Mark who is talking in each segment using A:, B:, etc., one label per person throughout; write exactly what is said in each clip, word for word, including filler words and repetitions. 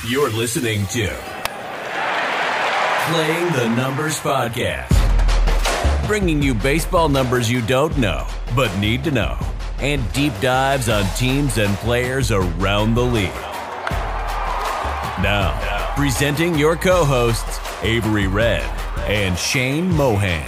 A: You're listening to Playing the Numbers Podcast, bringing you baseball numbers you don't know but need to know, and deep dives on teams and players around the league. Now, presenting your co-hosts, Avery Red and Shane Mohan.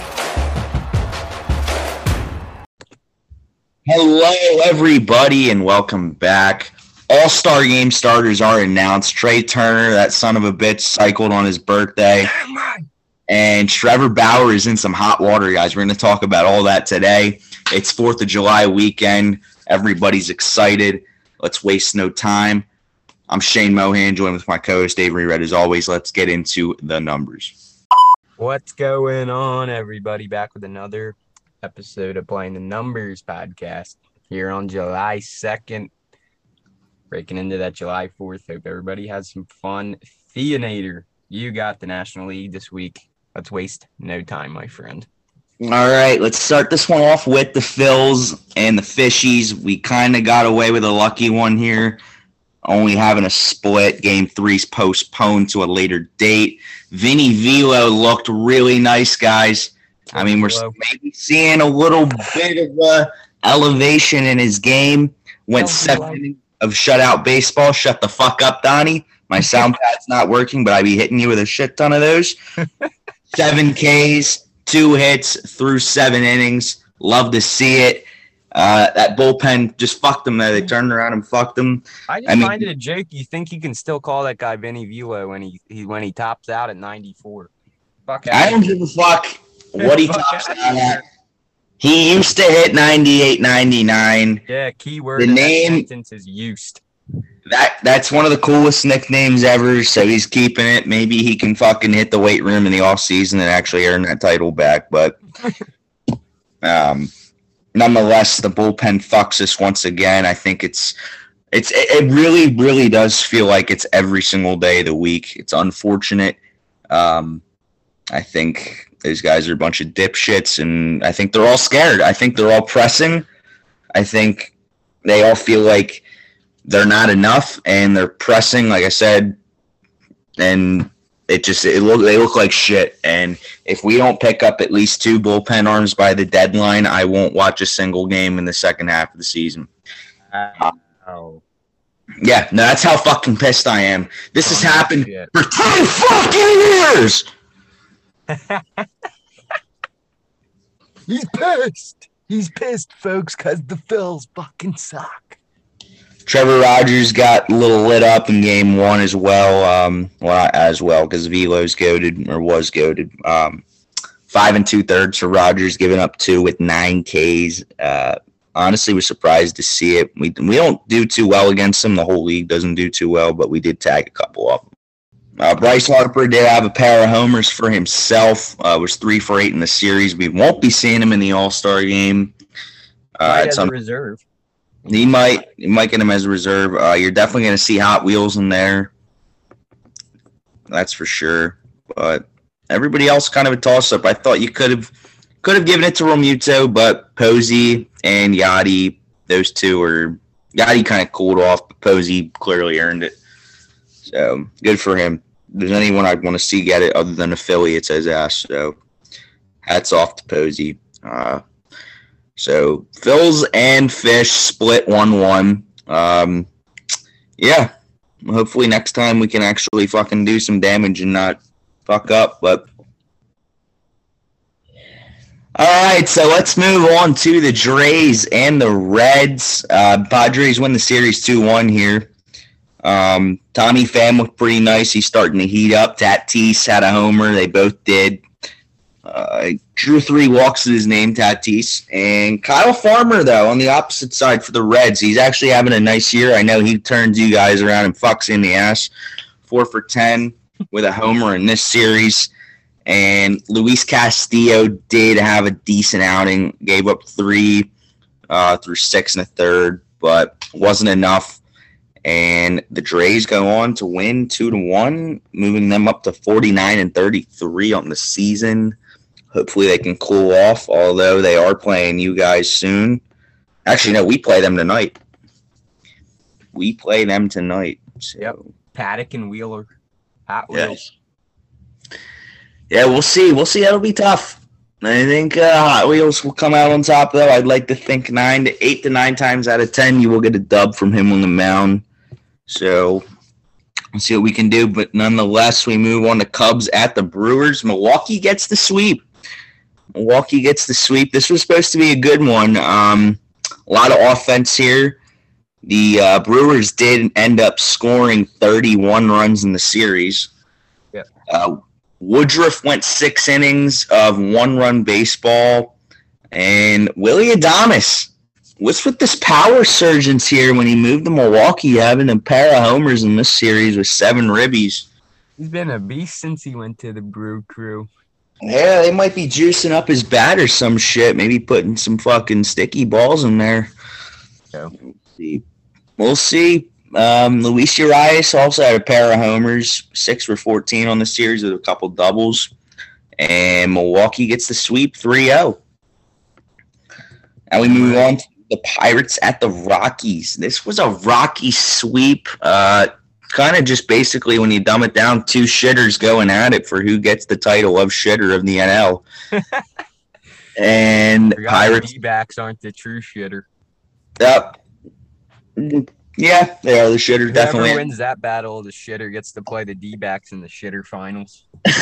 B: Hello, everybody, and welcome back. All-Star Game starters are announced. Trey Turner, that son of a bitch, cycled on his birthday. And Trevor Bauer is in some hot water, guys. We're going to talk about all that today. It's fourth of July weekend. Everybody's excited. Let's waste no time. I'm Shane Mohan, joined with my co-host Avery Red. As always, let's get into the numbers.
C: What's going on, everybody? Back with another episode of Playing the Numbers Podcast here on July second. Breaking into that July fourth. Hope everybody has some fun. Theanator, you got the National League this week. Let's waste no time, my friend.
B: All right, let's start this one off with the Phils and the Fishies. We kind of got away with a lucky one here, only having a split. Game three's postponed to a later date. Vinny Velo looked really nice, guys. I mean, we're maybe seeing a little bit of uh, elevation in his game. Went seven innings of shutout baseball. Shut the fuck up, Donnie. My sound pad's not working, but I be hitting you with a shit ton of those. Seven Ks, two hits through seven innings. Love to see it. Uh, that bullpen just fucked them there. They turned around and fucked them.
C: I just I mean, find it a joke. You think you can still call that guy Vinny Velo when he, he when he tops out at ninety-four? Fuck
B: I don't give a fuck what he tops out at. He used to hit ninety-eight, ninety-nine.
C: Yeah, keyword
B: the
C: in
B: name,
C: that sentence is used.
B: That That's one of the coolest nicknames ever, so he's keeping it. Maybe he can fucking hit the weight room in the offseason and actually earn that title back. But um, nonetheless, the bullpen fucks us once again. I think it's it's it really, really does feel like it's every single day of the week. It's unfortunate. Um, I think those guys are a bunch of dipshits, and I think they're all scared. I think they're all pressing. I think they all feel like they're not enough, and they're pressing, like I said, and it just it look they look like shit. And if we don't pick up at least two bullpen arms by the deadline, I won't watch a single game in the second half of the season. Uh,
C: oh.
B: Yeah, no, that's how fucking pissed I am. This oh, has happened shit. for ten fucking years.
C: He's pissed. He's pissed, folks, because the Phils fucking suck.
B: Trevor Rogers got a little lit up in game one as well. Um, well, not as well, because Velo's goated, or was goated. Um, five and two-thirds for Rogers, giving up two with nine Ks. Uh, honestly, was surprised to see it. We, we don't do too well against them. The whole league doesn't do too well, but we did tag a couple of them. Uh, Bryce Harper did have a pair of homers for himself. Uh, was three for eight in the series. We won't be seeing him in the All-Star game.
C: Uh, as a reserve.
B: He might, he might get him as a reserve. Uh, you're definitely going to see Hot Wheels in there. That's for sure. But everybody else kind of a toss-up. I thought you could have could have given it to Realmuto, but Posey and Yachty, those two are – Yachty kind of cooled off, but Posey clearly earned it. So, good for him. If there's anyone I'd want to see get it other than affiliates his ass. So, hats off to Posey. Uh, so, Phils and Fish split one one. Um, yeah. Hopefully next time we can actually fucking do some damage and not fuck up. But all right, so let's move on to the Drays and the Reds. Uh, Padres win the series two one here. Um, Tommy Pham looked pretty nice. He's starting to heat up. Tatis had a homer. They both did. Uh, drew three walks to his name, Tatis. And Kyle Farmer, though, on the opposite side for the Reds. He's actually having a nice year. I know he turns you guys around and fucks in the ass. Four for ten with a homer in this series. And Luis Castillo did have a decent outing. Gave up three uh, through six and a third, but wasn't enough. And the Drays go on to win two to one, moving them up to forty-nine and thirty-three on the season. Hopefully they can cool off, although they are playing you guys soon. Actually, no, we play them tonight. We play them tonight. So.
C: Yep. Paddock and Wheeler. Hot Wheels.
B: Yeah. yeah, we'll see. We'll see. That'll be tough. I think uh, Hot Wheels will come out on top, though. I'd like to think nine to eight to nine times out of ten, you will get a dub from him on the mound. So we'll see what we can do. But nonetheless, we move on to Cubs at the Brewers. Milwaukee gets the sweep. Milwaukee gets the sweep. This was supposed to be a good one. Um, a lot of offense here. The uh, Brewers did end up scoring thirty-one runs in the series.
C: Yeah.
B: Uh, Woodruff went six innings of one-run baseball. And Willy Adames, what's with this power surgeons here when he moved to Milwaukee, having a pair of homers in this series with seven ribbies?
C: He's been a beast since he went to the Brew Crew.
B: Yeah, they might be juicing up his bat or some shit. Maybe putting some fucking sticky balls in there.
C: Yeah.
B: We'll see. We'll see. Um, Luis Urias also had a pair of homers, six for fourteen on the series with a couple doubles. And Milwaukee gets the sweep three oh. Now we move on to the Pirates at the Rockies. This was a Rocky sweep. Uh, kind of just basically, when you dumb it down, two shitters going at it for who gets the title of shitter of the N L. And Pirates.
C: D-backs aren't the true shitter.
B: Yep. Yeah, they are the shitter,
C: Whoever
B: definitely.
C: Whoever wins that battle, the shitter gets to play the D-backs in the shitter finals.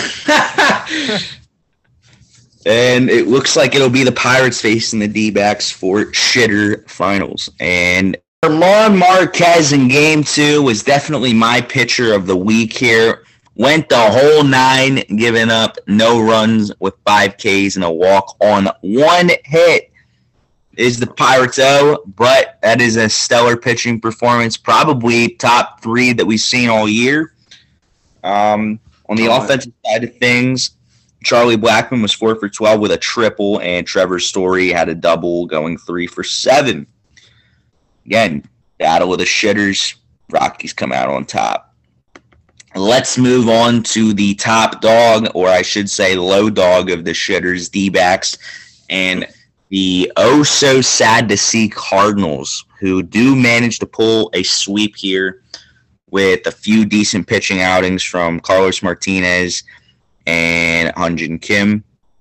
B: And it looks like it'll be the Pirates facing the D-backs for shitter finals. And German Marquez in game two was definitely my pitcher of the week here. Went the whole nine, giving up no runs with five Ks and a walk on one hit. Is the Pirates O, but that is a stellar pitching performance, probably top three that we've seen all year. Um, on the offensive side of things, Charlie Blackmon was four for twelve with a triple, and Trevor Story had a double, going three for seven. Again, battle of the shitters. Rockies come out on top. Let's move on to the top dog, or I should say low dog of the shitters, D-backs, and the oh-so-sad-to-see Cardinals, who do manage to pull a sweep here with a few decent pitching outings from Carlos Martinez and Hyunjin Kim.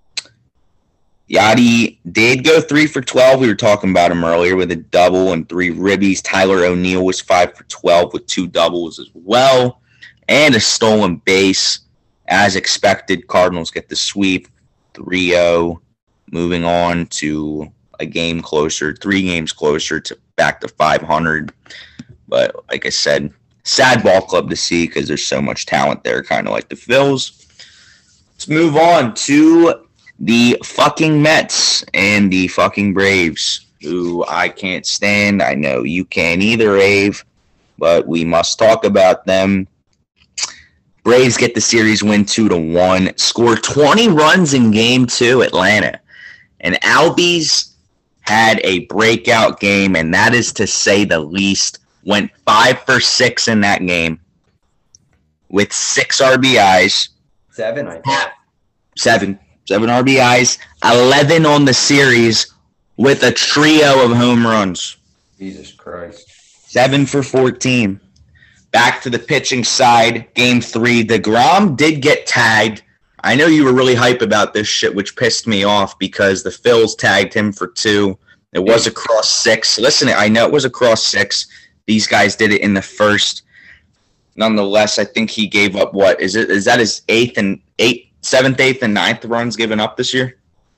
B: Yadi did go three for twelve. We were talking about him earlier with a double and three ribbies. Tyler O'Neill was five for twelve with two doubles as well, and a stolen base. As expected, Cardinals get the sweep three oh. Moving on to a game closer, three games closer to back to five hundred. But like I said, sad ball club to see because there's so much talent there, kind of like the Phils. Let's move on to the fucking Mets and the fucking Braves, who I can't stand. I know you can't either, Ave, but we must talk about them. Braves get the series win two to one, score twenty runs in game two, Atlanta. And Albies had a breakout game, and that is to say the least. Went five for six in that game with six R B Is.
C: Seven, I think.
B: Seven. Seven R B Is. eleven on the series with a trio of home runs.
C: Jesus Christ.
B: Seven for fourteen. Back to the pitching side. Game three. DeGrom did get tagged. I know you were really hype about this shit, which pissed me off because the Phils tagged him for two. It was across six. Listen, I know it was across six. These guys did it in the first. Nonetheless, I think he gave up what? Is it? Is that his eighth and eighth, seventh, eighth, and ninth runs given up this year?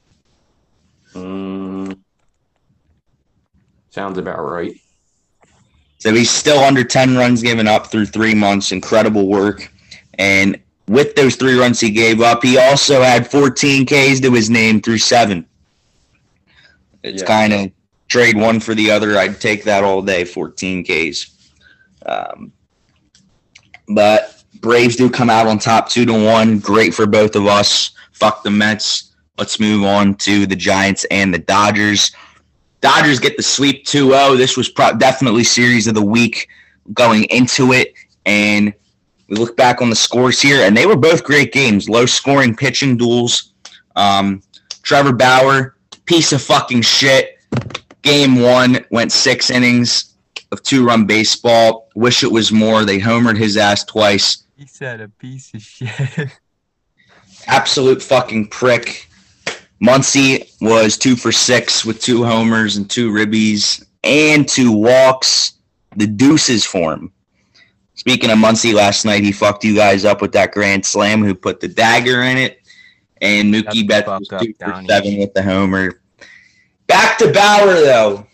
C: Mm, sounds about right.
B: So he's still under ten runs given up through three months. Incredible work. And with those three runs he gave up, he also had fourteen Ks to his name through seven. It's yeah. kind of trade one for the other. I'd take that all day, fourteen Ks. Um, but Braves do come out on top two to one. Great for both of us. Fuck the Mets. Let's move on to the Giants and the Dodgers. Dodgers get the sweep two oh. This was pro- definitely series of the week going into it, and we look back on the scores here, and they were both great games. Low-scoring pitching duels. Um, Trevor Bauer, piece of fucking shit. Game one, went six innings, of two-run baseball. Wish it was more. They homered his ass twice.
C: He said a piece of shit.
B: Absolute fucking prick. Muncy was two for six with two homers and two ribbies and two walks. The deuces for him. Speaking of Muncy, last night he fucked you guys up with that grand slam who put the dagger in it. And Mookie Betts was two for
C: Donnie.
B: seven with the homer. Back to Bauer, though.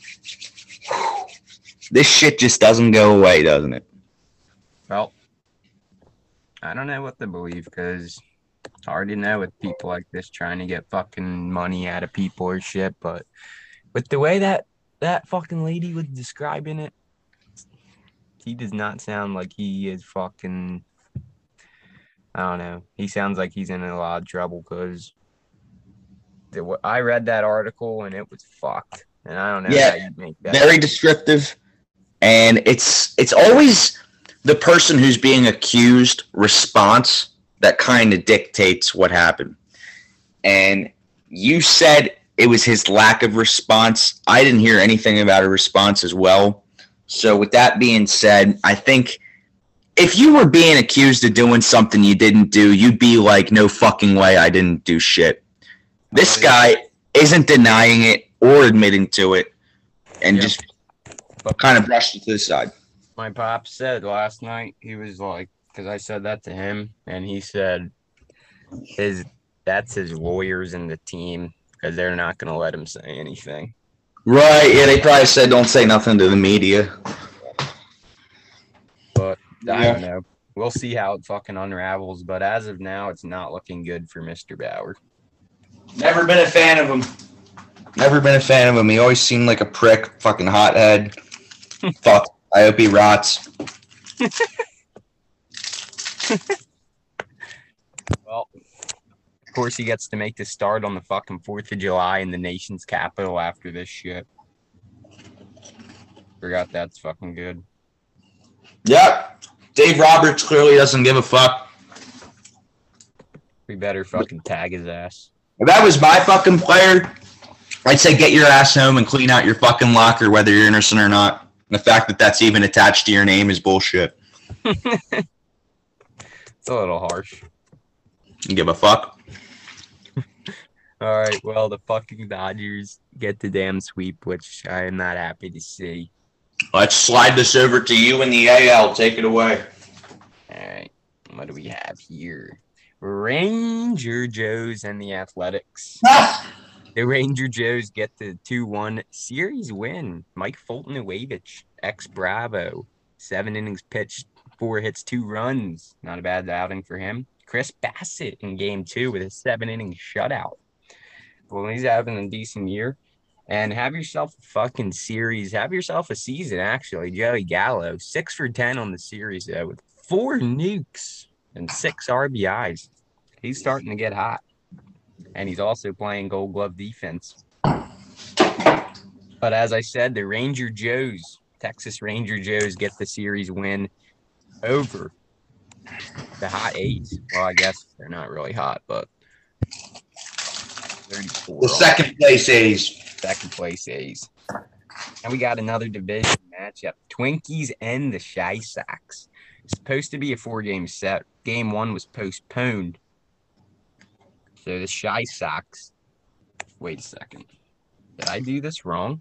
B: This shit just doesn't go away, doesn't it?
C: Well, I don't know what to believe because it's hard to know with people like this trying to get fucking money out of people or shit. But with the way that that fucking lady was describing it, he does not sound like he is fucking. I don't know. He sounds like he's in a lot of trouble because I read that article and it was fucked. And I don't know
B: Yeah,
C: how you make that.
B: Very descriptive. And it's it's always the person who's being accused response that kind of dictates what happened. And you said it was his lack of response. I didn't hear anything about a response as well. So with that being said, I think if you were being accused of doing something you didn't do, you'd be like, no fucking way, I didn't do shit. This guy isn't denying it or admitting to it and
C: Yeah.
B: just kind of brushed it to the side.
C: My pop said last night, he was like, because I said that to him, and he said his that's his lawyers and the team because they're not going to let him say anything.
B: Right, yeah, they probably said don't say nothing to the media.
C: But I
B: Yeah.
C: don't know. We'll see how it fucking unravels. But as of now, it's not looking good for Mister Bauer.
B: Never been a fan of him. Never been a fan of him. He always seemed like a prick, fucking hothead. Fuck. I hope he rots.
C: Well, of course, he gets to make the start on the fucking fourth of July in the nation's capital after this shit. Forgot that's fucking good.
B: Yep. Dave Roberts clearly doesn't give a fuck.
C: We better fucking tag his ass.
B: If that was my fucking player, I'd say get your ass home and clean out your fucking locker, whether you're innocent or not. And the fact that that's even attached to your name is bullshit.
C: It's a little harsh.
B: You give a fuck.
C: All right, well, the fucking Dodgers get the damn sweep, which I am not happy to see.
B: Let's slide this over to you in the A L. Take it away.
C: All right, what do we have here? Ranger Joes and the Athletics. The Ranger Joes get the two one series win. Mike Fulton-Awavich, ex-Bravo. Seven innings pitched, four hits, two runs. Not a bad outing for him. Chris Bassett in game two with a seven-inning shutout. Well, he's having a decent year. And have yourself a fucking series. Have yourself a season, actually. Joey Gallo, six for ten on the series, though, with four nukes and six R B Is. He's starting to get hot. And he's also playing Gold Glove defense. But as I said, the Ranger Joes, Texas Ranger Joes, get the series win over the hot A's. Well, I guess they're not really hot, but thirty-four.
B: The second place A's.
C: Second place A's. And we got another division matchup. Twinkies and the Shy Sox. It's supposed to be a four-game set. Game one was postponed. So the Shy Sox. Wait a second. Did I do this wrong?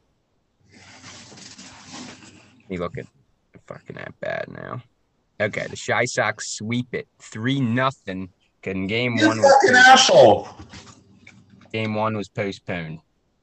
C: Let me look at fucking that bad now. Okay, the Shy Sox sweep it three nothing. And game
B: You
C: one
B: fucking
C: was
B: asshole.
C: game one was postponed.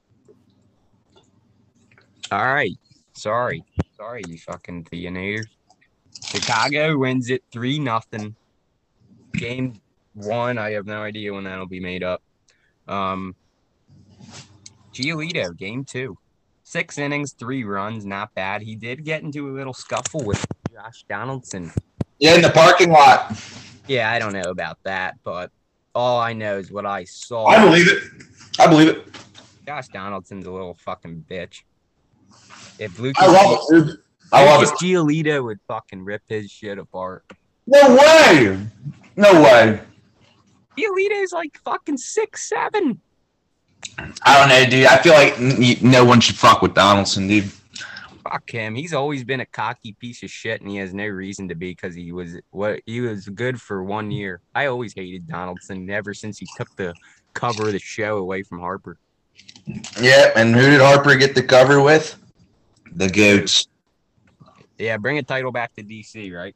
C: All right. Sorry. Sorry, you fucking theater. Chicago wins it three nothing. Game one, I have no idea when that'll be made up. Um, Giolito, game two. Six innings, three runs, not bad. He did get into a little scuffle with Josh Donaldson.
B: Yeah, in the parking lot.
C: Yeah, I don't know about that, but all I know is what I saw.
B: I believe it. I believe it.
C: Josh Donaldson's a little fucking bitch. If Lucas,
B: I love it, dude. I love
C: Lucas
B: it.
C: Giolito would fucking rip his shit apart.
B: No way. No way.
C: Giolito's like fucking six seven.
B: I don't know, dude. I feel like n- no one should fuck with Donaldson, dude.
C: Fuck him. He's always been a cocky piece of shit, and he has no reason to be because he was what he was good for one year. I always hated Donaldson ever since he took the cover of the show away from Harper.
D: Yeah, and who did Harper get the cover with?
B: The Goats.
C: Yeah, bring a title back to D C, right?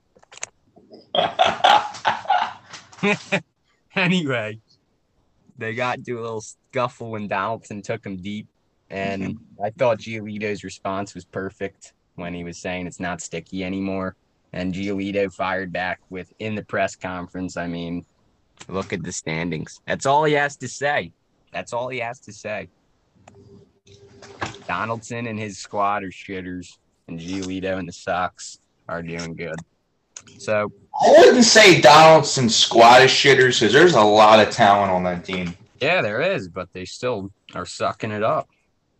C: Anyway, they got into a little scuffle when Donaldson took him deep, and I thought Giolito's response was perfect when he was saying it's not sticky anymore. And Giolito fired back with in the press conference. I mean, look at the standings. That's all he has to say. That's all he has to say. Donaldson and his squad are shitters, and Giolito and the Sox are doing good. So
D: I wouldn't say Donaldson's squad is shitters because there's a lot of talent on that team.
C: yeah, there is, but they still are sucking it up.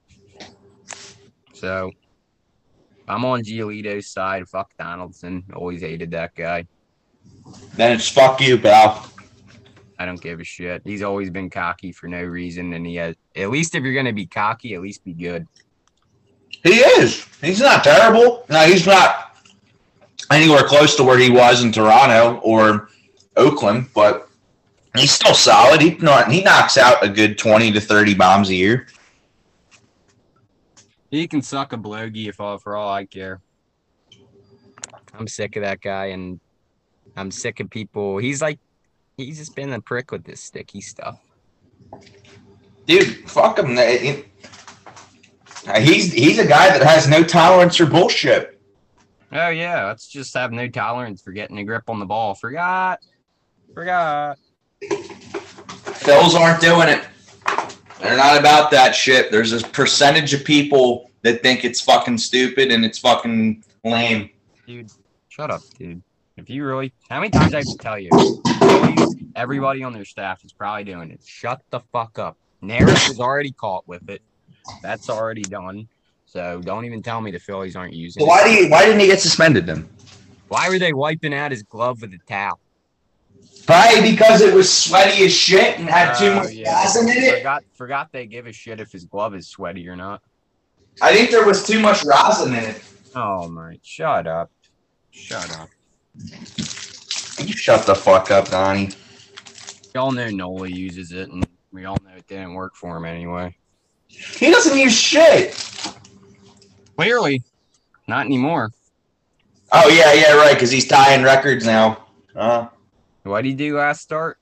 C: So I'm on Giolito's side. Fuck Donaldson. Always hated that guy.
D: Then it's fuck you, pal.
C: I don't give a shit. He's always been cocky for no reason, and he has. At least if you're gonna be cocky, at least be good.
D: He is. He's not terrible. No, he's not anywhere close to where he was in Toronto or Oakland, but he's still solid. He not he knocks out a good twenty to thirty bombs a year.
C: He can suck a blowgie if all for all I care. I'm sick of that guy, and I'm sick of people. He's like, he's just been a prick with this sticky stuff.
D: Dude, fuck him. He's he's a guy that has no tolerance for bullshit.
C: Oh yeah, let's just have no tolerance for getting a grip on the ball. Forgot, forgot.
D: Phils aren't doing it.
B: They're not about that shit. There's a percentage of people that think it's fucking stupid and it's fucking lame.
C: Dude, shut up, dude. If you really, how many times I have to tell you? Phillies, everybody on their staff is probably doing it. Shut the fuck up. Naris was already caught with it. That's already done. So don't even tell me the Phillies aren't using
B: So
C: it.
B: why do you, why didn't he get suspended then?
C: Why were they wiping out his glove with a towel?
D: Probably because it was sweaty as shit and had too
C: Oh,
D: much
C: yeah.
D: rosin in it.
C: Forgot, forgot they give a shit if his glove is sweaty or not.
D: I think there was too much rosin in it.
C: Oh my, shut up. Shut up.
D: You shut the fuck up, Donnie.
C: We all know Nola uses it, and we all know it didn't work for him anyway.
D: He doesn't use shit.
C: Clearly, not anymore.
D: Oh, yeah, yeah, right, because he's tying records now. Uh,
C: What did he do last start?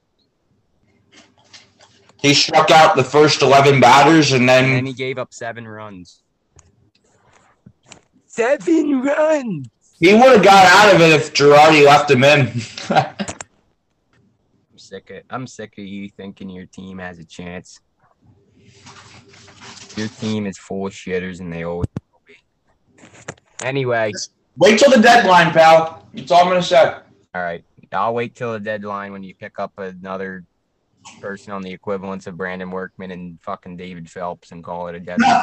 D: he struck out the first eleven batters, and
C: And then
D: then
C: he gave up seven runs. Seven runs!
D: he would have got out of it if Girardi left him in.
C: I'm sick of I'm sick of you thinking your team has a chance. Your team is full of shitters, and they always will be. Anyway,
D: Wait till the deadline, pal. That's all I'm going to say.
C: all right. I'll wait till the deadline when you pick up another person on the equivalence of Brandon Workman and fucking David Phelps and call it a deadline.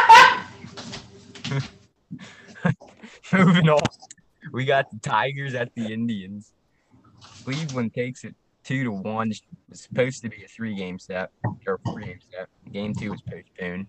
C: Moving on. We got the Tigers at the Indians. Cleveland takes it two to one. It's supposed to be a three game set or four game set. Game two was postponed.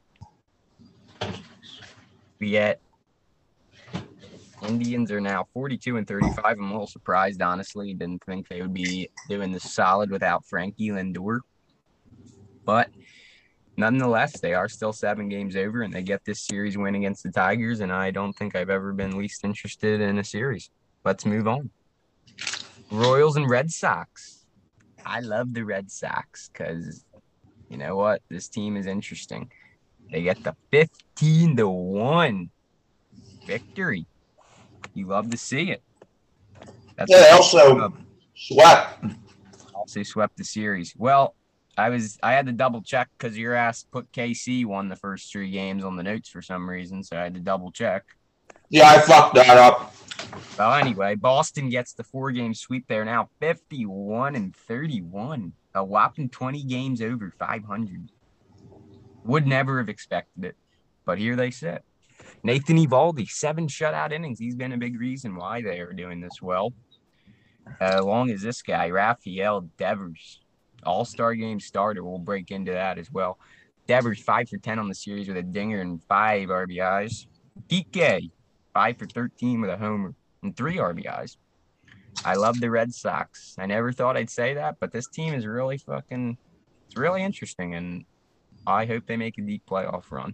C: We get Indians are now forty-two and thirty-five. I'm a little surprised, honestly. Didn't think they would be doing this solid without Frankie Lindor. But nonetheless, they are still seven games over, and they get this series win against the Tigers, and I don't think I've ever been least interested in a series. Let's move on. Royals and Red Sox. I love the Red Sox because, you know what? This team is interesting. They get the fifteen to one victory. You love to see it. That's
D: Yeah, they also swept.
C: also swept the series. Well, I was I had to double check because your ass put K C won the first three games on the notes for some reason, so I had to double check.
D: Yeah, I fucked that up.
C: Well, anyway, Boston gets the four game sweep. They're now fifty-one and thirty-one, a whopping twenty games over five hundred. Would never have expected it, but here they sit. Nathan Eovaldi, seven shutout innings. He's been a big reason why they are doing this well. Uh, along as this guy, Rafael Devers, all-star game starter. We'll break into that as well. Devers, five for ten on the series with a dinger and five R B Is. Kike, five for thirteen with a homer and three R B Is. I love the Red Sox. I never thought I'd say that, but this team is really fucking, it's really interesting, and I hope they make a deep playoff run.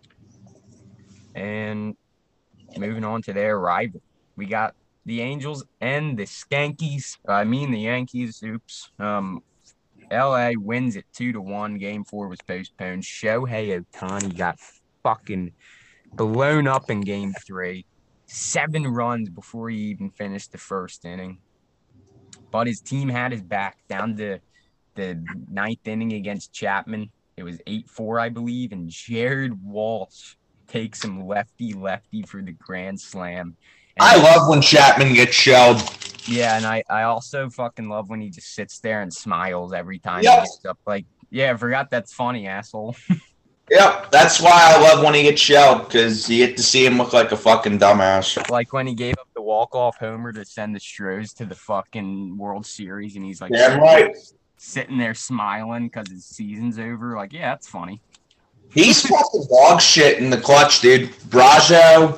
C: And moving on to their rival, we got the Angels and the Skankies. I mean the Yankees. Oops. Um, L A wins it two to one. Game four was postponed. Shohei Ohtani got fucking blown up in game three. Seven runs before he even finished the first inning. But his team had his back down to the ninth inning against Chapman. It was eight four, I believe, and Jared Walsh takes him lefty-lefty for the grand slam. And
D: I love when Chapman gets shelled.
C: Yeah, and I, I also fucking love when he just sits there and smiles every time
D: Yep.
C: he gets up. Like, yeah, I forgot that's funny, asshole.
D: Yep, that's why I love when he gets shelled, because you get to see him look like a fucking dumbass.
C: Like when he gave up the walk-off homer to send the Stros to the fucking World Series, and he's like
D: Damn
C: sitting,
D: right.
C: sitting there smiling because his season's over. Like, yeah, that's funny.
D: He's fucking dog shit in the clutch, dude. Brazo.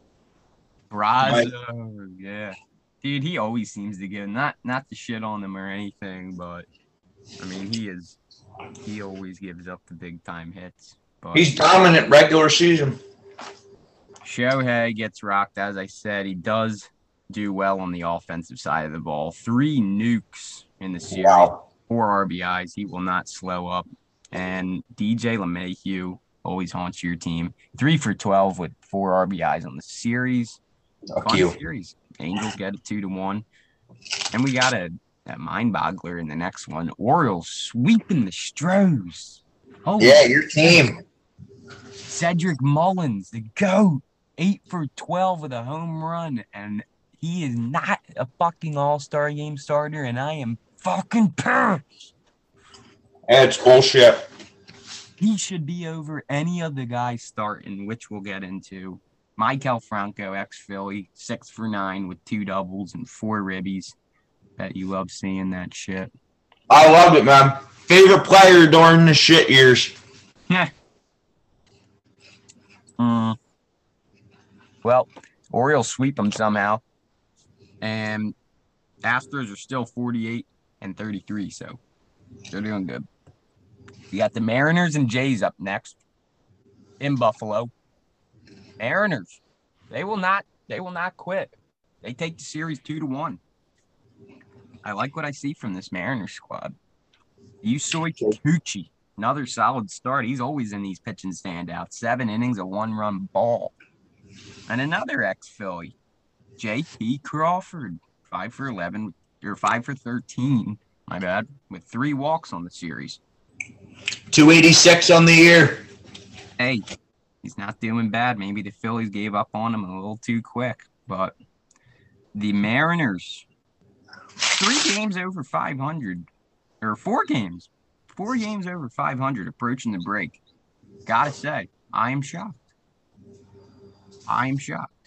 C: Brazo, yeah. Dude, he always seems to get, not not to shit on him or anything, but, I mean, he is, he always gives up the big-time hits. But
D: He's dominant regular season.
C: Shohei gets rocked, as I said. He does do well on the offensive side of the ball. Three nukes in the series,
D: Wow.
C: four R B Is. He will not slow up. And D J LeMahieu always haunts your team. Three for twelve with four R B Is on the series.
D: Fuck
C: Fun
D: you.
C: series. Angels get it two to one. And we got a, a mind boggler in the next one. Orioles sweeping the Stros. Holy
D: Yeah, your team.
C: Cedric Mullins, the GOAT, eight for twelve with a home run, and he is not a fucking all-star game starter, and I am fucking pissed.
D: That's bullshit.
C: He should be over any of the guys starting, which we'll get into. Maikel Franco, ex-Philly, six for nine with two doubles and four ribbies. Bet you love seeing that shit.
D: I love it, man. Favorite player during the shit years.
C: Yeah. Mm. Well, Orioles sweep them somehow, and Astros are still forty-eight and thirty-three, so they're doing good. You got the Mariners and Jays up next in Buffalo. Mariners, they will not, they will not quit. They take the series two to one. I like what I see from this Mariners squad. Yusoi Kikuchi. Another solid start. He's always in these pitching standouts. Seven innings, a one-run ball. And another ex-Philly, J P Crawford, five for eleven, or five for thirteen, my bad, with three walks on the series.
D: two eighty-six on the year.
C: Hey, he's not doing bad. Maybe the Phillies gave up on him a little too quick. But the Mariners, three games over five hundred, or four games. Four games over five hundred approaching the break. Gotta say, I am shocked. I am shocked.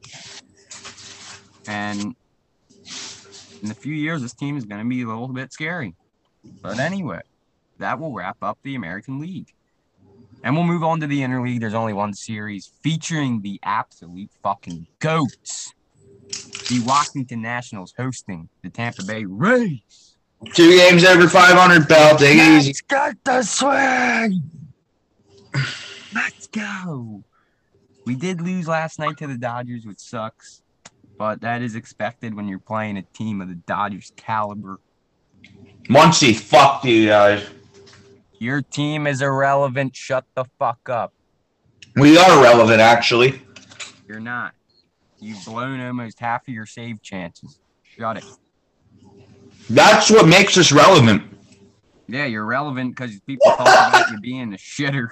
C: And in a few years, this team is going to be a little bit scary. But anyway, that will wrap up the American League. And we'll move on to the Interleague. There's only one series featuring the absolute fucking GOATs. The Washington Nationals hosting the Tampa Bay Rays.
D: Two games over five hundred, pal. Take it easy.
C: Let's get the swing. Let's go. We did lose last night to the Dodgers, which sucks. But that is expected when you're playing a team of the Dodgers caliber.
D: Muncie, fuck you guys.
C: Your team is irrelevant. Shut the fuck up.
D: We are relevant, actually.
C: You're not. You've blown almost half of your save chances. Shut it.
D: That's what makes us relevant.
C: Yeah, you're relevant because people talk about you being a shitter.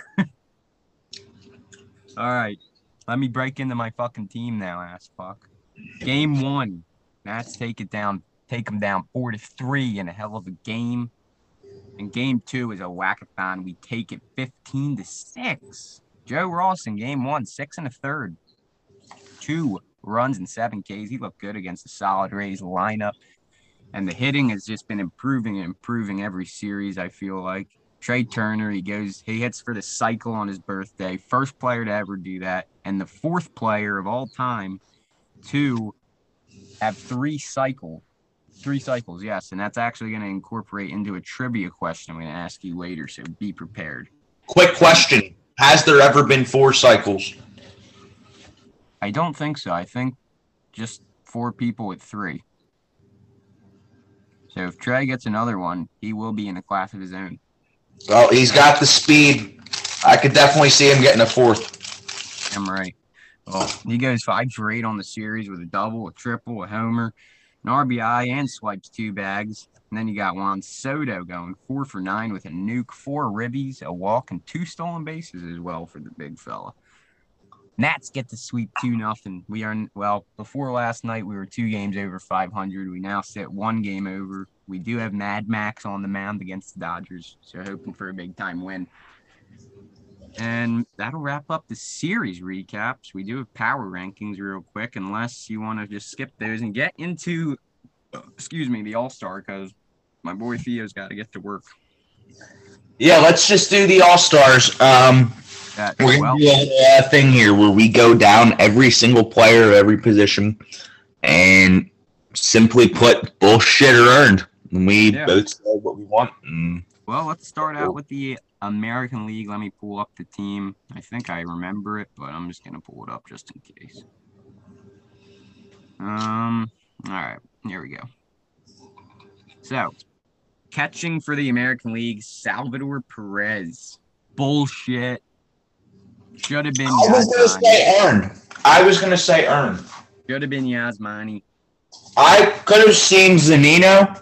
C: All right. Let me break into my fucking team now, ass fuck. Game one. Nats take it down, take them down four to three in a hell of a game. And game two is a whackathon. We take it fifteen to six. Joe Ross in game one, six and a third. Two runs and seven Ks. He looked good against the solid Rays lineup. And the hitting has just been improving and improving every series, I feel like. Trey Turner, he goes, he hits for the cycle on his birthday. First player to ever do that. and the fourth player of all time to have three cycle, three cycles, yes. And that's actually going to incorporate into a trivia question I'm going to ask you later, so be prepared.
D: Quick question. Has there ever been four cycles?
C: I don't think so. I think just four people with three. So if Trey gets another one, he will be in a class of his own.
D: Well, he's got the speed. I could definitely see him getting a fourth.
C: I'm right. Well, he goes five for eight on the series with a double, a triple, a homer, an R B I, and swipes two bags. And then you got Juan Soto going four for nine with a nuke, four ribbies, a walk, and two stolen bases as well for the big fella. Nats get to sweep two nothing. We are, well, before last night, we were two games over five hundred. We now sit one game over. We do have Mad Max on the mound against the Dodgers, so hoping for a big-time win. And that'll wrap up the series recaps. We do have power rankings real quick, unless you want to just skip those and get into, excuse me, the All-Star, because my boy Theo's got to get to work.
D: Yeah, let's just do the All-Stars. Um,
C: That,
D: we're
C: well,
D: going to do a uh, thing here where we go down every single player of every position and simply put bullshit or earned. And we
C: Yeah.
D: both say what we want. And
C: well, let's start out with the American League. Let me pull up the team. I think I remember it, but I'm just going to pull it up just in case. Um. All right, here we go. So, catching for the American League, Salvador Perez. Bullshit. Should have been
D: I was going to
C: Yasmani.
D: say earned. I was going to say earned.
C: Should have been Yasmani.
B: I could have seen Zanino.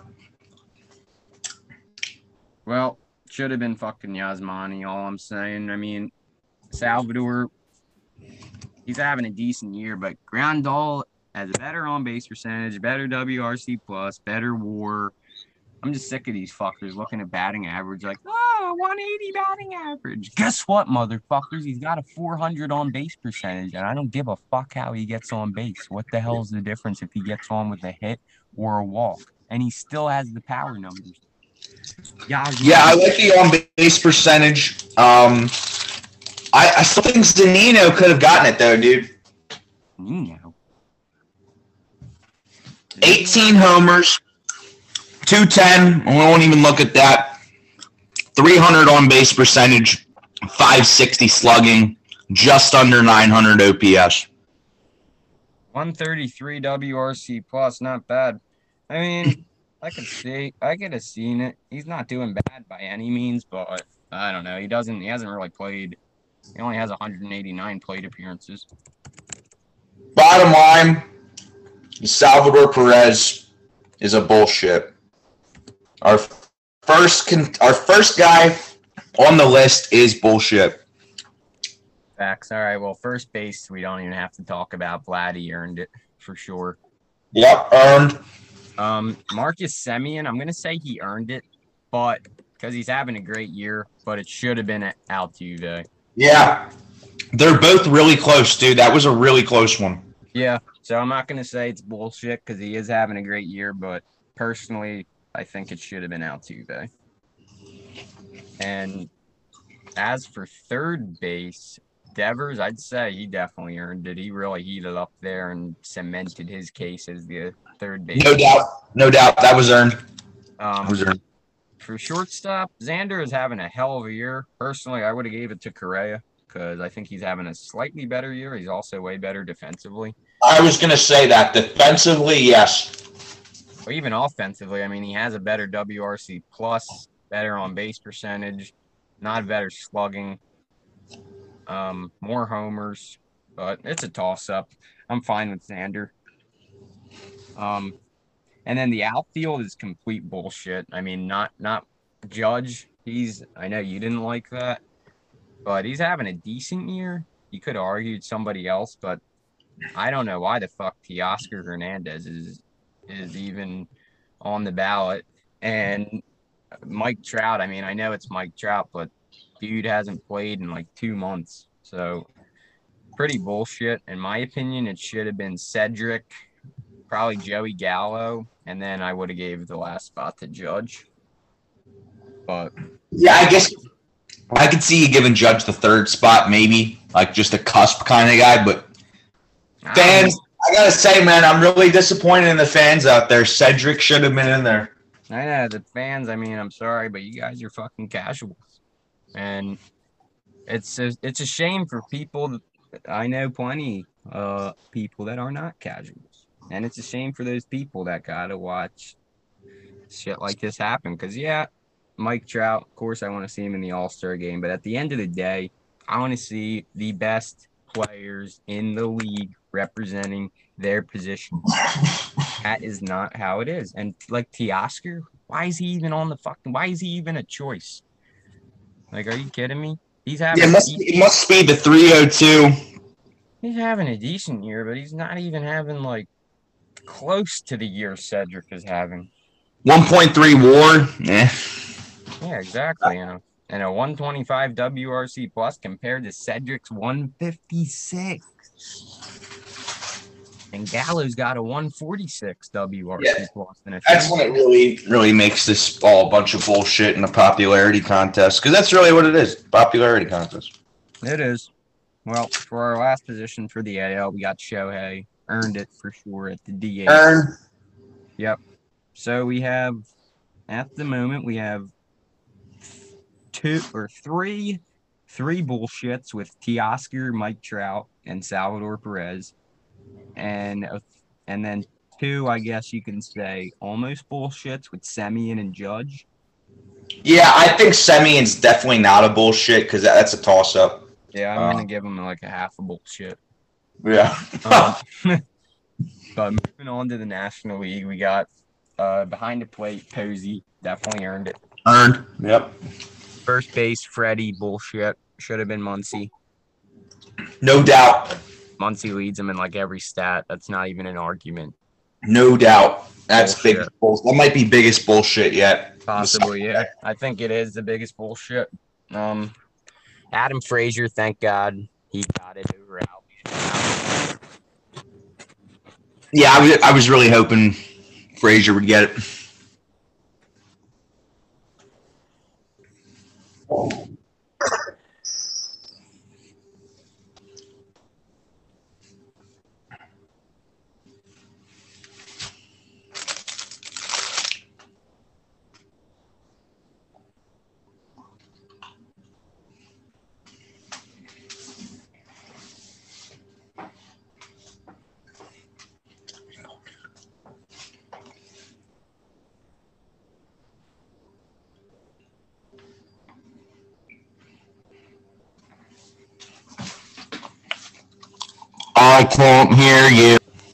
C: Well, should have been fucking Yasmani, all I'm saying. I mean, Salvador, he's having a decent year, but Grandal has a better on-base percentage, better W R C plus, better WAR. I'm just sick of these fuckers looking at batting average like, oh, one eighty batting average. Guess what, motherfuckers? He's got a four hundred on-base percentage, and I don't give a fuck how he gets on base. What the hell is the difference if he gets on with a hit or a walk? And he still has the power numbers. Yeah,
D: Yeah, I like the on-base percentage. Um, I, I still think Zanino could have gotten it, though, dude.
C: You know.
B: eighteen homers, two ten. We won't even look at that. three hundred on base percentage, five sixty slugging, just under nine hundred O P S.
C: one thirty-three W R C plus, not bad. I mean, I could see, I could have seen it. He's not doing bad by any means, but I don't know. He doesn't, he hasn't really played. He only has one hundred eighty-nine plate appearances.
D: Bottom line, Salvador Perez is a bullshit. Our first, con- our first guy on the list is bullshit.
C: Facts. All right. Well, first base, we don't even have to talk about. Vladdy earned it for sure.
D: Yep, earned.
C: Um, Marcus Semien, I'm gonna say he earned it, but because he's having a great year, but it should have been Altuve.
D: Yeah, they're both really close, dude. That was a really close one.
C: Yeah. So I'm not gonna say it's bullshit because he is having a great year, but personally, I think it should have been Altuve. And as for third base, Devers, I'd say he definitely earned it. He really heated up there and cemented his case as the third base.
D: No doubt, no doubt. That was earned.
C: Um,
D: That was earned.
C: For shortstop, Xander is having a hell of a year. Personally, I would have gave it to Correa because I think he's having a slightly better year. He's also way better defensively.
D: I was gonna say that defensively, yes.
C: Or even offensively, I mean, he has a better W R C plus, better on base percentage, not better slugging, um, more homers, but it's a toss-up. I'm fine with Xander. Um, and then the outfield is complete bullshit. I mean, not not Judge. He's I know you didn't like that, but he's having a decent year. You could have argued somebody else, but I don't know why the fuck Teoscar Hernandez is is even on the ballot. And Mike Trout, I mean, I know it's Mike Trout, but dude hasn't played in like two months. So pretty bullshit. In my opinion, it should have been Cedric, probably Joey Gallo, and then I would have gave the last spot to Judge. But
D: Yeah, I guess I could see you giving Judge the third spot, maybe like just a cusp kind of guy. But fans, I gotta say, man, I'm really disappointed in the fans out there. Cedric should have been in there.
C: I know the fans. I mean, I'm sorry, but you guys are fucking casuals, and it's a, it's a shame for people. That, I know plenty uh people that are not casuals, and it's a shame for those people that gotta watch shit like this happen. Because yeah, Mike Trout, of course, I want to see him in the All-Star game, but at the end of the day, I want to see the best players in the league representing their position. That is not how it is. And like Teoscar, why is he even on the fucking? Why is he even a choice? Like, are you kidding me? He's having.
B: Yeah, it must, it must be the three oh two.
C: He's having a decent year, but he's not even having like close to the year Cedric is having.
B: one point three WAR. Yeah.
C: Yeah, exactly. You know, and a one twenty-five W R C plus compared to Cedric's one fifty-six. And Gallo's got a one forty-six W R C
D: Yeah,
C: plus. And
D: that's when it really, really makes this all a bunch of bullshit in a popularity contest. Because that's really what it is, popularity contest.
C: It is. Well, for our last position for the A L, we got Shohei. Earned it for sure at the D H.
D: Earn.
C: Yep. So we have, at the moment, we have two or three, three bullshits with Teoscar, Mike Trout, and Salvador Perez. And and then two, I guess you can say, almost bullshits with Semien and Judge.
D: Yeah, I think Semien's definitely not a bullshit because that's a toss-up.
C: Yeah, I'm
D: Uh,
C: going to give him like a half a bullshit.
D: Yeah.
C: Um, but moving on to the National League, we got uh, behind the plate, Posey. Definitely earned it.
D: Earned. Yep.
C: First base, Freddie, bullshit. Should have been Muncy.
D: No doubt.
C: Muncy leads him in like every stat. That's not even an argument.
D: No doubt. That's
C: Bullshit.
D: big bullshit. That might be biggest bullshit yet.
C: Possibly, yeah. I think it is the biggest bullshit. Um, Adam Frazier, thank God he got it over Albie.
B: Yeah, I was, I was really hoping Frazier would get it. I can't hear you.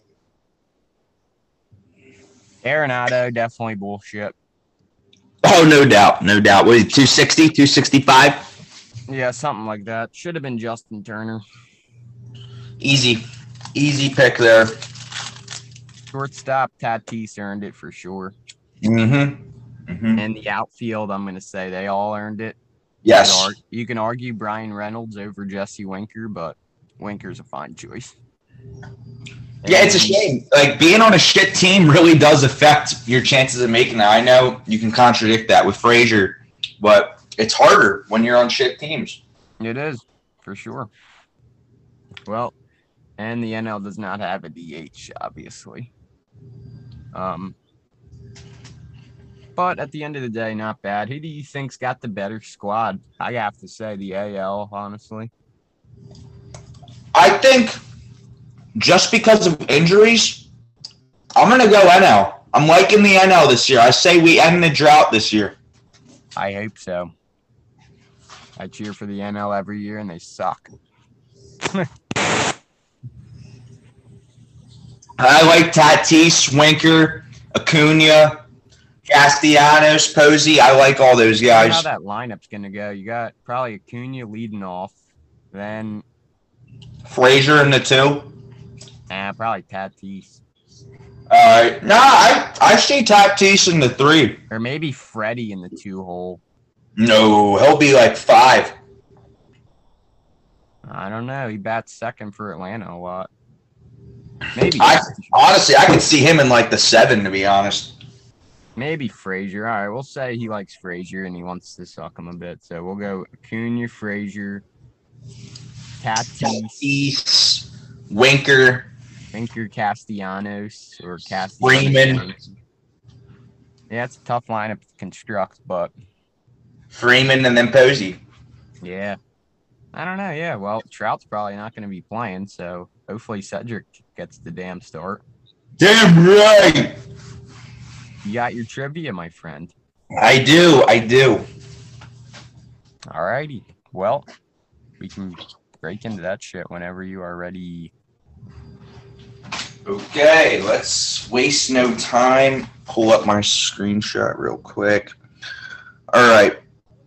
C: Arenado, definitely bullshit.
B: Oh, no doubt. No doubt. What is it, two sixty, two sixty-five?
C: Yeah, something like that. Should have been Justin Turner.
D: Easy. Easy pick there.
C: Shortstop, Tatis earned it for sure.
D: Mm-hmm. mm-hmm.
C: And the outfield, I'm going to say they all earned it.
D: Yes.
C: You could, argue, you can argue Brian Reynolds over Jesse Winker, but Winker's a fine choice.
D: Yeah, it's a shame. Like, being on a shit team really does affect your chances of making that. I know you can contradict that with Frazier, but it's harder when you're on shit teams.
C: It is, for sure. Well, and the N L does not have a D H, obviously. Um, but at the end of the day, not bad. Who do you think's got the better squad? I have to say the A L, honestly.
D: I think just because of injuries, I'm going to go N L. I'm liking the N L this year. I say we end the drought this year.
C: I hope so. I cheer for the N L every year, and they suck.
D: I like Tatis, Winker, Acuna, Castellanos, Posey. I like all those
C: I don't know
D: guys.
C: how that lineup's going to go. You got probably Acuna leading off, then
D: Frazier in the two.
C: eh, probably Tatis.
D: All right. No, I, I see Tatis in the three.
C: Or maybe Freddie in the two hole.
D: No, he'll be like five.
C: I don't know. He bats second for Atlanta a lot. Maybe.
D: I honestly, I could see him in like the seven, to be honest.
C: Maybe Frazier. All right, we'll say he likes Frazier and he wants to suck him a bit. So we'll go Acuna, Frazier, Tatis,
D: Tatis, Winker,
C: Winker, Castellanos, or Castellanos.
D: Freeman.
C: Yeah, it's a tough lineup to construct, but
D: Freeman, and then Posey.
C: yeah. I don't know. Yeah, well, Trout's probably not going to be playing, so hopefully Cedric gets the damn start.
D: Damn right.
C: You got your trivia, my friend.
D: I do. I do.
C: All righty. Well, we can break into that shit whenever you are ready.
D: Okay, let's waste no time. Pull up my screenshot real quick. All right.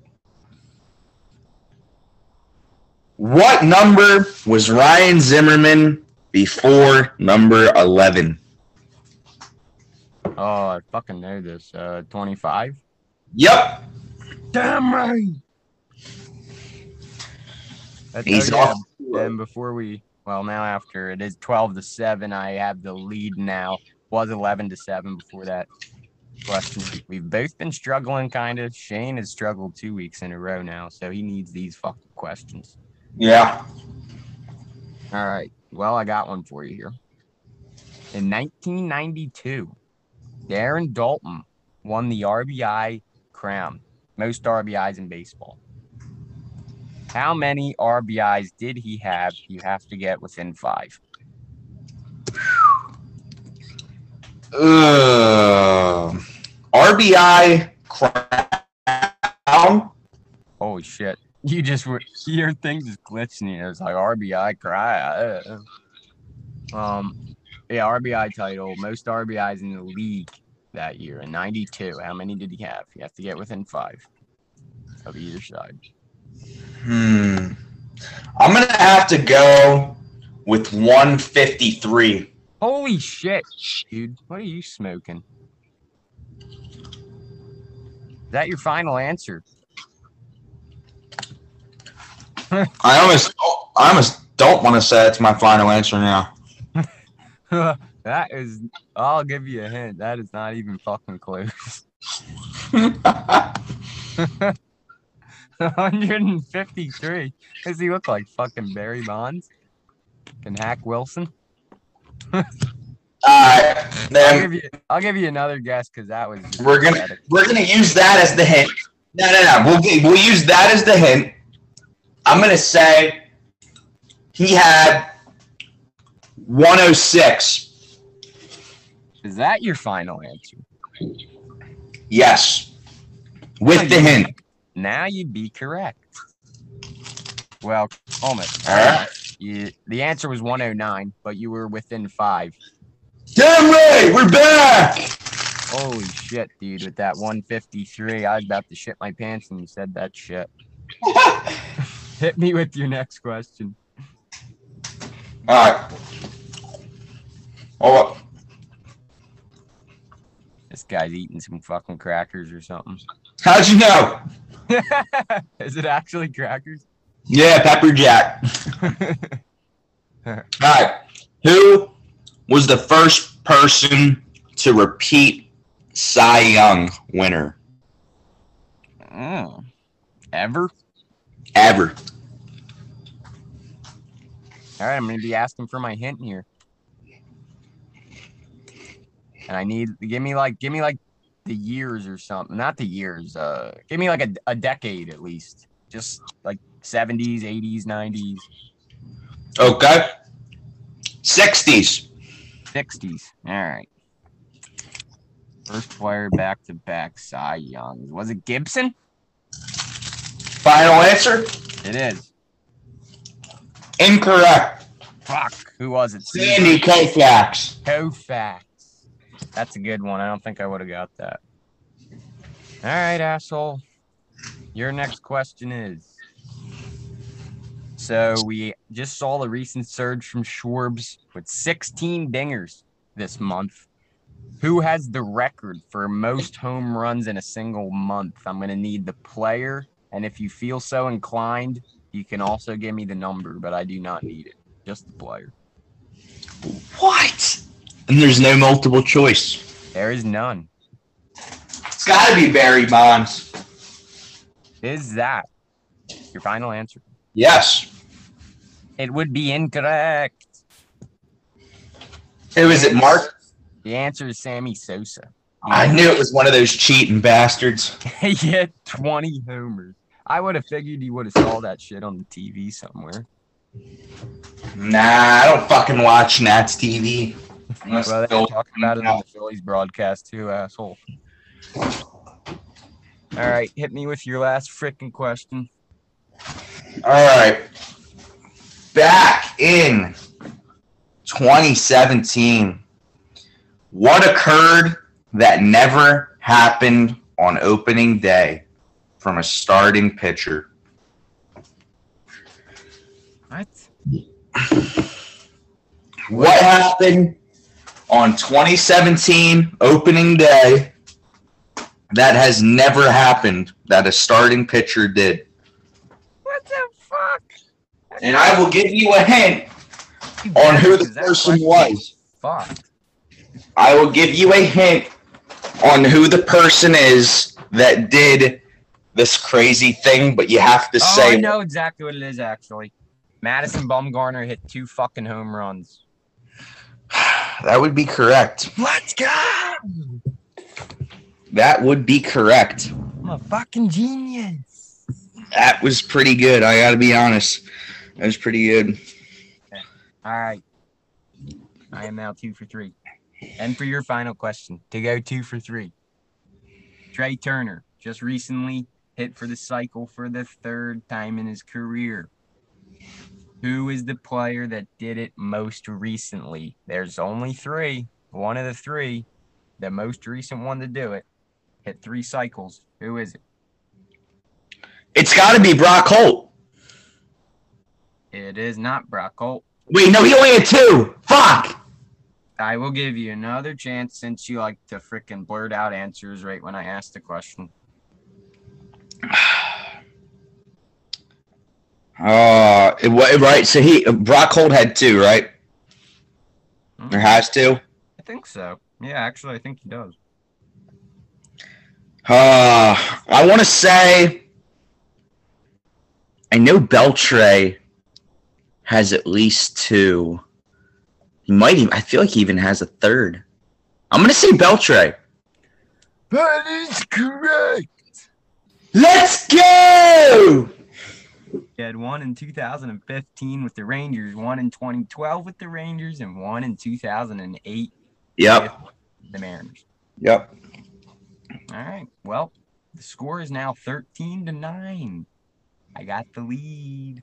D: What number was Ryan Zimmerman before number eleven?
C: Oh, I fucking know this. Uh, twenty-five?
D: Yep.
C: Damn right. That's,
D: He's
C: oh, yeah.
D: off.
C: And before we, well, now after it is twelve to seven, I have the lead now. Was eleven to seven before that question. We've both been struggling, kind of. Shane has struggled two weeks in a row now, so he needs these fucking questions.
D: Yeah.
C: All right. Well, I got one for you here. In nineteen ninety-two, Darren Dalton won the R B I crown, most R B Is in baseball. How many R B Is did he have? You have to get within five.
D: Uh, R B I crown.
C: Holy shit. You just were, your thing just glitched and it was like R B I cry. Uh, um, yeah, R B I title, most R B Is in the league that year in ninety-two. How many did he have? You have to get within five of either side.
D: Hmm. I'm going to have to go with one fifty-three.
C: Holy shit, dude. What are you smoking? Is that your final answer?
D: I almost, I almost don't want to say it's my final answer now.
C: That is, I'll give you a hint. That is not even fucking close. one fifty-three. Does he look like fucking Barry Bonds? Can Hack Wilson?
D: All right,
C: I'll
D: then
C: give you, I'll give you another guess because that was. just
D: we're gonna
C: pathetic.
D: we're gonna use that as the hint. No, no, no. We'll get- we'll use that as the hint. I'm gonna say he had one oh six.
C: Is that your final answer?
D: Yes, with the hint.
C: Now you'd be correct. Well, almost.
D: All right.
C: You, the answer was one oh nine, but you were within five.
D: Damn right, we're back.
C: Holy shit, dude! With that one fifty-three, I was about to shit my pants when you said that shit. Hit me with your next question.
D: All right. Hold up.
C: This guy's eating some fucking crackers or something.
D: How'd you know?
C: Is it actually crackers?
D: Yeah, Pepper Jack. All right. Who was the first person to repeat Cy Young winner
C: Mm. Ever?
D: ever?
C: All right, I'm going to be asking for my hint here. And I need, give me like, give me like the years or something. Not the years. Uh, give me like a, a decade at least. Just like seventies, eighties, nineties,
D: Okay. sixties.
C: sixties. All right. First player back to back Cy Young. Was it Gibson?
D: Final answer?
C: It is.
D: Incorrect.
C: Fuck. Who was it?
D: Sandy Koufax.
C: Koufax. That's a good one. I don't think I would have got that. All right, asshole. Your next question is. So we just saw the recent surge from Schwarbs with sixteen dingers this month. Who has the record for most home runs in a single month? I'm going to need the player. And if you feel so inclined, you can also give me the number, but I do not need it. Just the player.
B: What? And there's no multiple choice.
C: There is none.
B: got to be Barry Bonds.
C: Is that your final answer?
D: Yes.
C: It would be incorrect.
B: Who is it, Mark?
C: The answer is Sammy Sosa.
B: I knew it was one of those cheating bastards.
C: He hit twenty homers. I would have figured you would have saw that shit on the T V somewhere.
B: Nah, I don't fucking watch Nats T V.
C: Well, they're talking about it on the Phillies broadcast too, asshole. All right, hit me with your last freaking question.
B: All right. Back in twenty seventeen, what occurred that never happened on opening day from a starting pitcher?
C: What?
B: What happened on twenty seventeen opening day that has never happened that a starting pitcher did?
C: What the fuck?
B: And I will give you a hint on who the person was.
C: Fuck.
B: I will give you a hint on who the person is that did this crazy thing, but you have to
C: Oh,
B: say.
C: I know exactly what it is, actually. Madison Bumgarner hit two fucking home runs.
B: That would be correct.
C: Let's go!
B: That would be correct.
C: I'm a fucking genius.
B: That was pretty good. I got to be honest. That was pretty good.
C: Okay. All right. I am now two for three. And for your final question, to go two for three, Trey Turner just recently hit for the cycle for the third time in his career. Who is the player that did it most recently? There's only three. One of the three, the most recent one to do it, hit three cycles. Who is it?
B: It's got to be Brock Holt.
C: It is not Brock Holt.
B: Wait, no, he only had two. Fuck.
C: I will give you another chance since you like to freaking blurt out answers right when I ask the question.
B: Uh, it, right. So he Brock Holt had two, right? Mm-hmm. Or has two?
C: I think so. Yeah, actually, I think he does.
B: Uh, I want to say I know Beltre has at least two. He might even. I feel like he even has a third. I'm gonna say Beltre.
C: That is correct.
B: Let's go.
C: He had one in two thousand fifteen with the Rangers, one in twenty twelve with the Rangers, and one in two thousand eight
B: Yep.
C: with the Mariners.
B: Yep.
C: All right. Well, the score is now thirteen to nine. I got the lead.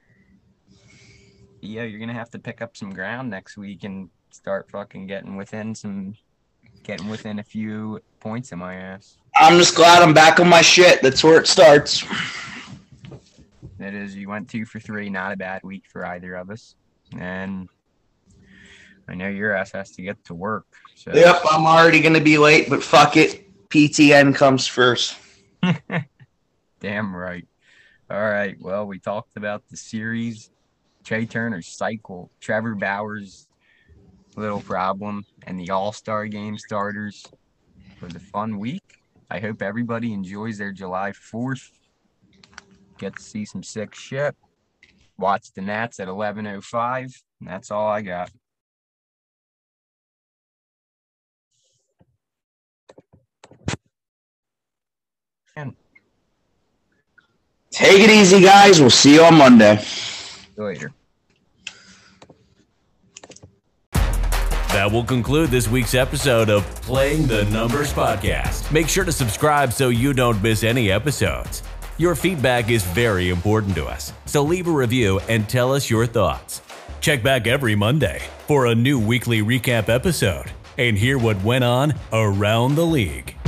C: Yeah, you're gonna have to pick up some ground next week and start fucking getting within some, getting within a few points in my ass.
B: I'm just glad I'm back on my shit. That's where it starts.
C: It is. You went two for three. Not a bad week for either of us. And I know your ass has to get to work. So.
B: Yep, I'm already gonna be late, but fuck it. P T N comes first.
C: Damn right. All right. Well, we talked about the series. Trey Turner's cycle, Trevor Bauer's little problem, and the All-Star Game starters for the fun week. I hope everybody enjoys their July fourth. Get to see some sick shit. Watch the Nats at eleven oh five. And that's all I got. And
B: take it easy, guys. We'll see you on Monday.
C: see you later.
A: That will conclude this week's episode of Playing the Numbers Podcast. Make sure to subscribe so you don't miss any episodes. Your feedback is very important to us, so leave a review and tell us your thoughts. Check back every Monday for a new weekly recap episode and hear what went on around the league.